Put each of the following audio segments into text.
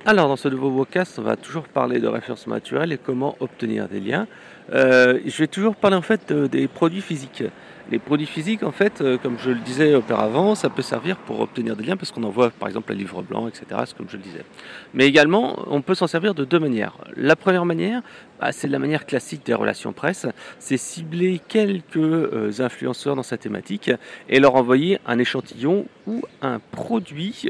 Alors, dans ce nouveau podcast, on va toujours parler de référencement naturel et comment obtenir des liens. Je vais toujours parler en fait des produits physiques. Les produits physiques, en fait, comme je le disais auparavant, ça peut servir pour obtenir des liens parce qu'on envoie par exemple un livre blanc, etc. C'est comme je le disais. Mais également, on peut s'en servir de deux manières. La première manière, c'est la manière classique des relations presse, c'est cibler quelques influenceurs dans sa thématique et leur envoyer un échantillon ou un produit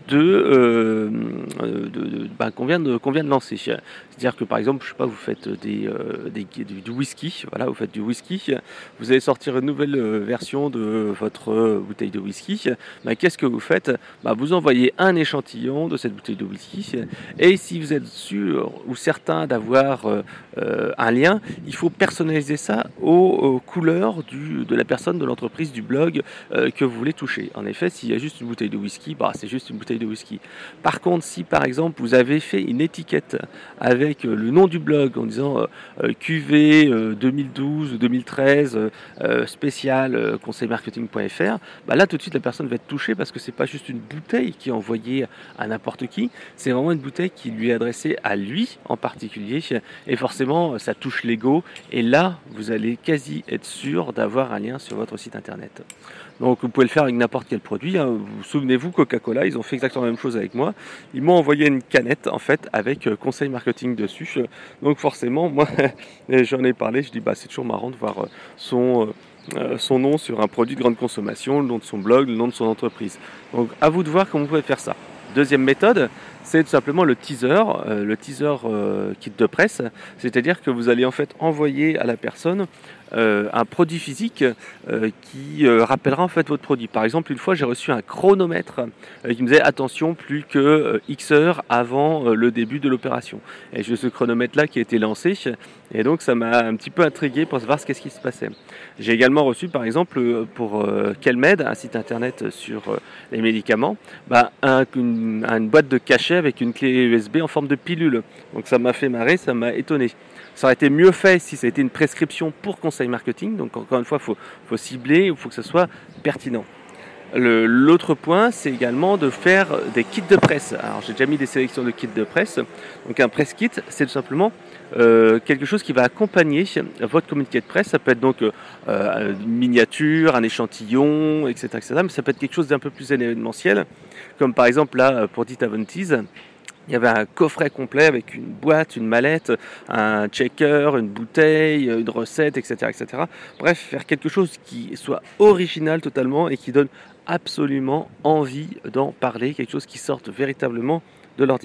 qu'on vient de lancer. C'est-à-dire que par exemple, je sais pas, vous faites du whisky, voilà, vous faites du whisky, vous allez sortir une nouvelle version de votre bouteille de whisky. Qu'est-ce que vous faites? Vous envoyez un échantillon de cette bouteille de whisky et si vous êtes sûr ou certain d'avoir un lien, il faut personnaliser ça aux couleurs de la personne, de l'entreprise, du blog que vous voulez toucher. En effet, s'il y a juste une bouteille de whisky, c'est juste une bouteille de whisky. Par contre, si par exemple vous avez fait une étiquette avec le nom du blog en disant QV 2012 ou 2013 spécial conseilmarketing.fr, là tout de suite la personne va être touchée parce que c'est pas juste une bouteille qui est envoyée à n'importe qui, c'est vraiment une bouteille qui lui est adressée à lui en particulier et forcément ça touche l'ego et là vous allez quasi être sûr d'avoir un lien sur votre site internet. Donc vous pouvez le faire avec n'importe quel produit, hein. Vous souvenez-vous, Coca-Cola, ils ont fait exactement la même chose avec moi. Ils m'ont envoyé une canette en fait avec conseil marketing dessus. Donc forcément, moi j'en ai parlé, je dis c'est toujours marrant de voir son nom sur un produit de grande consommation, le nom de son blog, le nom de son entreprise. Donc à vous de voir comment vous pouvez faire ça. Deuxième méthode, c'est tout simplement le teaser kit de presse, c'est-à-dire que vous allez en fait envoyer à la personne un produit physique qui rappellera en fait votre produit. Par exemple, une fois j'ai reçu un chronomètre qui me disait attention, plus que X heures avant le début de l'opération. Et j'ai ce chronomètre là qui a été lancé et donc ça m'a un petit peu intrigué pour savoir qu'est-ce qui se passait. J'ai également reçu par exemple pour Kelmed, un site internet sur les médicaments, une boîte de cachet avec une clé USB en forme de pilule. Donc ça m'a fait marrer, ça m'a étonné. Ça aurait été mieux fait si ça a été une prescription pour conseil marketing. Donc encore une fois, il faut cibler, il faut que ce soit pertinent. L'autre point, c'est également de faire des kits de presse. Alors j'ai déjà mis des sélections de kits de presse. Donc un press kit, c'est tout simplement quelque chose qui va accompagner votre communiqué de presse. Ça peut être donc une miniature, un échantillon, etc., mais ça peut être quelque chose d'un peu plus événementiel, comme par exemple là pour Dita Aventis. Il y avait un coffret complet avec une boîte, une mallette, un checker, une bouteille, une recette, etc., etc. Bref, faire quelque chose qui soit original totalement et qui donne absolument envie d'en parler, quelque chose qui sorte véritablement de l'ordinaire.